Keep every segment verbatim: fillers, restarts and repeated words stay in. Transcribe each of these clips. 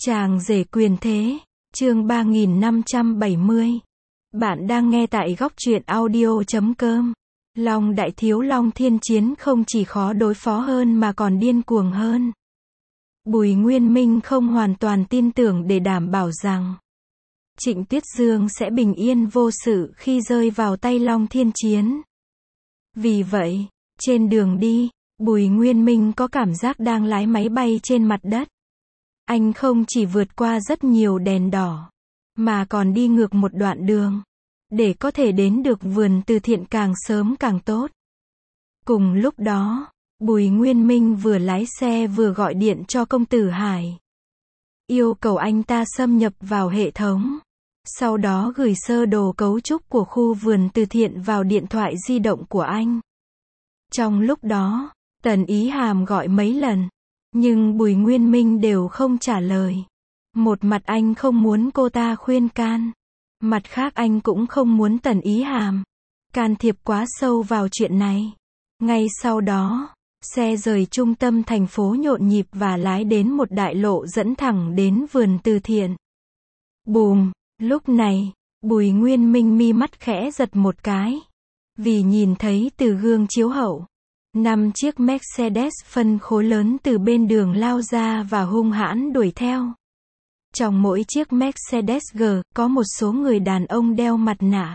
Chàng rể quyền thế, chương ba nghìn năm trăm bảy mươi. Bạn đang nghe tại góc truyện audio chấm com. Long đại thiếu Long Thiên Chiến không chỉ khó đối phó hơn mà còn điên cuồng hơn. Bùi Nguyên Minh không hoàn toàn tin tưởng để đảm bảo rằng Trịnh Tuyết Dương sẽ bình yên vô sự khi rơi vào tay Long Thiên Chiến. Vì vậy, trên đường đi, Bùi Nguyên Minh có cảm giác đang lái máy bay trên mặt đất. Anh không chỉ vượt qua rất nhiều đèn đỏ, mà còn đi ngược một đoạn đường, để có thể đến được vườn từ thiện càng sớm càng tốt. Cùng lúc đó, Bùi Nguyên Minh vừa lái xe vừa gọi điện cho công tử Hải, yêu cầu anh ta xâm nhập vào hệ thống, sau đó gửi sơ đồ cấu trúc của khu vườn từ thiện vào điện thoại di động của anh. Trong lúc đó, Tần Ý Hàm gọi mấy lần, nhưng Bùi Nguyên Minh đều không trả lời. Một mặt anh không muốn cô ta khuyên can, mặt khác anh cũng không muốn Tần Ý Hàm can thiệp quá sâu vào chuyện này. Ngay sau đó, xe rời trung tâm thành phố nhộn nhịp và lái đến một đại lộ dẫn thẳng đến vườn từ thiện. Bùm, lúc này, Bùi Nguyên Minh mi mắt khẽ giật một cái, vì nhìn thấy từ gương chiếu hậu, năm chiếc Mercedes phân khối lớn từ bên đường lao ra và hung hãn đuổi theo. Trong mỗi chiếc Mercedes G có một số người đàn ông đeo mặt nạ,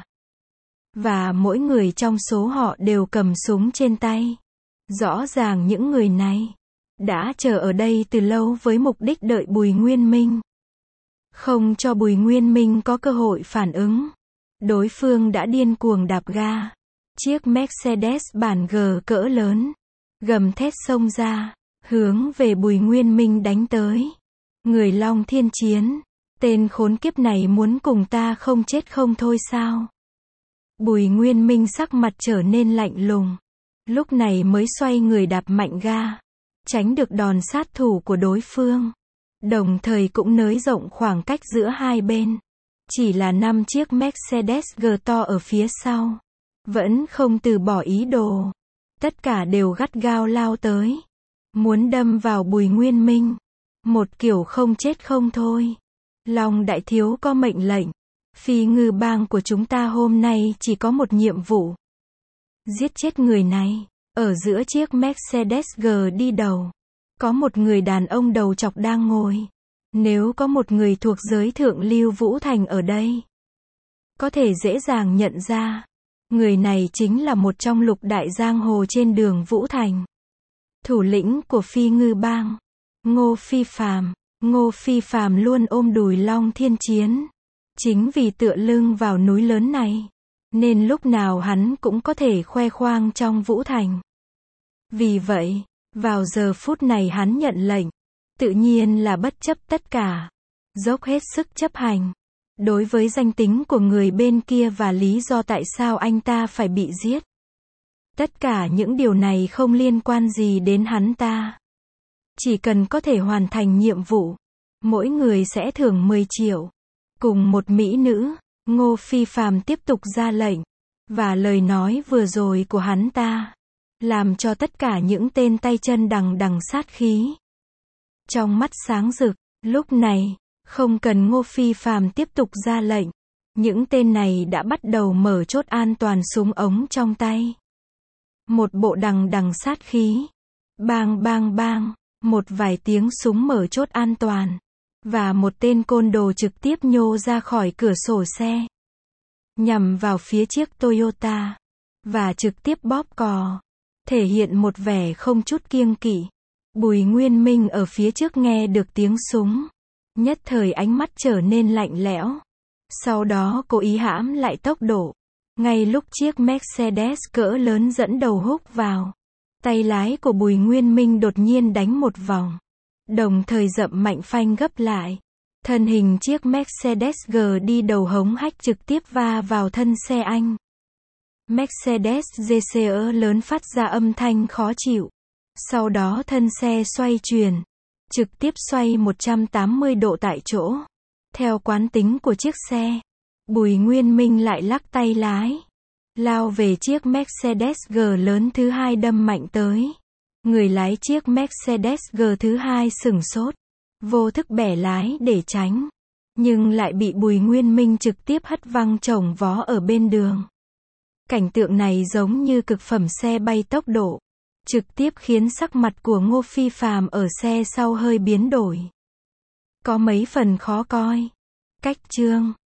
và mỗi người trong số họ đều cầm súng trên tay. Rõ ràng những người này đã chờ ở đây từ lâu với mục đích đợi Bùi Nguyên Minh, không cho Bùi Nguyên Minh có cơ hội phản ứng. Đối phương đã điên cuồng đạp ga. Chiếc Mercedes bản G cỡ lớn, gầm thét xông ra, hướng về Bùi Nguyên Minh đánh tới. Người Long Thiên Chiến, tên khốn kiếp này muốn cùng ta không chết không thôi sao? Bùi Nguyên Minh sắc mặt trở nên lạnh lùng, lúc này mới xoay người đạp mạnh ga, tránh được đòn sát thủ của đối phương, đồng thời cũng nới rộng khoảng cách giữa hai bên. Chỉ là năm chiếc Mercedes G to ở phía sau vẫn không từ bỏ ý đồ. Tất cả đều gắt gao lao tới, muốn đâm vào Bùi Nguyên Minh, một kiểu không chết không thôi. Long đại thiếu có mệnh lệnh, Phi Ngư bang của chúng ta hôm nay chỉ có một nhiệm vụ: giết chết người này. Ở giữa chiếc Mercedes G đi đầu, có một người đàn ông đầu chọc đang ngồi. Nếu có một người thuộc giới thượng lưu Vũ Thành ở đây, có thể dễ dàng nhận ra, người này chính là một trong lục đại giang hồ trên đường Vũ Thành. Thủ lĩnh của Phi Ngư bang, Ngô Phi Phàm. Ngô Phi Phàm luôn ôm đùi Long Thiên Chiến. Chính vì tựa lưng vào núi lớn này, nên lúc nào hắn cũng có thể khoe khoang trong Vũ Thành. Vì vậy, vào giờ phút này hắn nhận lệnh, tự nhiên là bất chấp tất cả, dốc hết sức chấp hành. Đối với danh tính của người bên kia và lý do tại sao anh ta phải bị giết, tất cả những điều này không liên quan gì đến hắn ta. Chỉ cần có thể hoàn thành nhiệm vụ, mỗi người sẽ thưởng mười triệu. Cùng một mỹ nữ, Ngô Phi Phàm tiếp tục ra lệnh, và lời nói vừa rồi của hắn ta làm cho tất cả những tên tay chân đằng đằng sát khí, trong mắt sáng rực. Lúc này, không cần Ngô Phi Phàm tiếp tục ra lệnh, những tên này đã bắt đầu mở chốt an toàn súng ống trong tay. Một bộ đằng đằng sát khí. Bang bang bang, một vài tiếng súng mở chốt an toàn, và một tên côn đồ trực tiếp nhô ra khỏi cửa sổ xe, nhằm vào phía chiếc Toyota, và trực tiếp bóp cò, thể hiện một vẻ không chút kiêng kỵ. Bùi Nguyên Minh ở phía trước nghe được tiếng súng, nhất thời ánh mắt trở nên lạnh lẽo. Sau đó cố ý hãm lại tốc độ. Ngay lúc chiếc Mercedes cỡ lớn dẫn đầu húc vào, tay lái của Bùi Nguyên Minh đột nhiên đánh một vòng, đồng thời dậm mạnh phanh gấp lại. Thân hình chiếc Mercedes G đi đầu hống hách trực tiếp va vào thân xe anh. Mercedes giê xê e lớn phát ra âm thanh khó chịu. Sau đó thân xe xoay chuyển, trực tiếp xoay một trăm tám mươi độ tại chỗ. Theo quán tính của chiếc xe, Bùi Nguyên Minh lại lắc tay lái, lao về chiếc Mercedes G lớn thứ hai đâm mạnh tới. Người lái chiếc Mercedes G thứ hai sửng sốt, vô thức bẻ lái để tránh, nhưng lại bị Bùi Nguyên Minh trực tiếp hất văng chồng vó ở bên đường. Cảnh tượng này giống như cực phẩm xe bay tốc độ, trực tiếp khiến sắc mặt của Ngô Phi Phàm ở xe sau hơi biến đổi. Có mấy phần khó coi. Cách chương